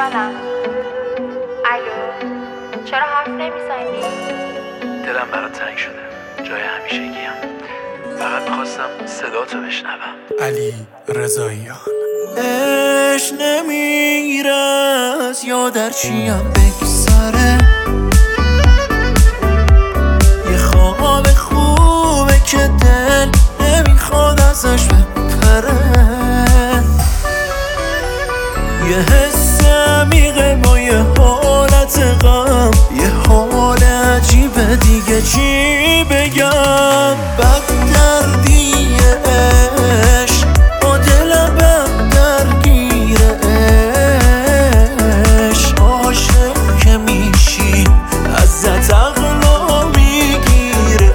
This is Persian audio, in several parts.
جانم. الو، چرا حرف نمیزنی؟ دلم برات تنگ شده، جای همیشگیم. فقط میخواستم صداتو بشنوم. علی رضاییان. عشق نمیره از یادر چیم بگذره، یه خواب خوبه که دل نمیخواد ازش بپره، یه حس عمیقه با یه حالت غم، یه حال عجیبه دیگه چی بگم. بد دردیه عشق با دلم بد درگیره، عشق عاشق که میشی ازت عقلا میگیره،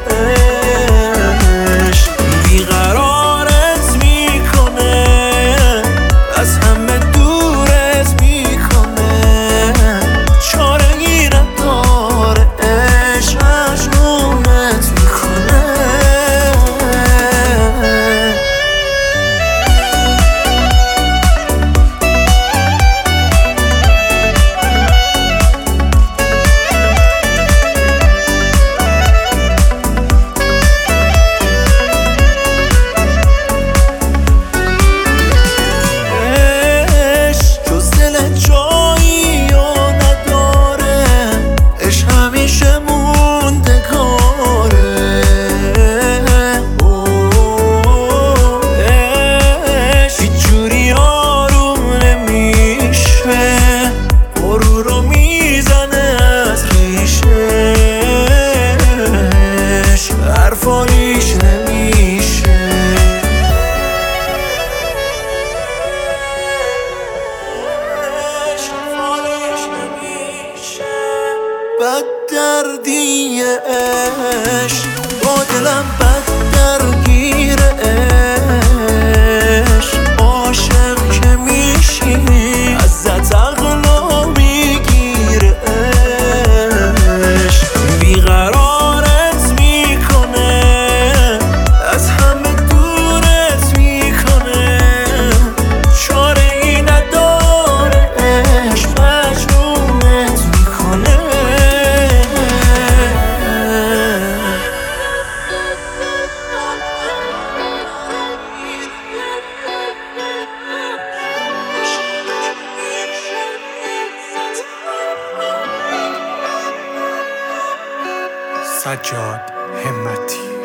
عشق بیقرارت میکنه از همه دورت میکنه، چاره‌ای نداره عشق مجنونت میکنه. بد دردیه عشق با دلم بد درگیره، عشق عاشق که میشی ازت عقلا میگیره، عشق بیقرارت میکنه از همه دورت میکنه، چاره‌ای نداره عشق مجنونت میکنه. سجاد همتی.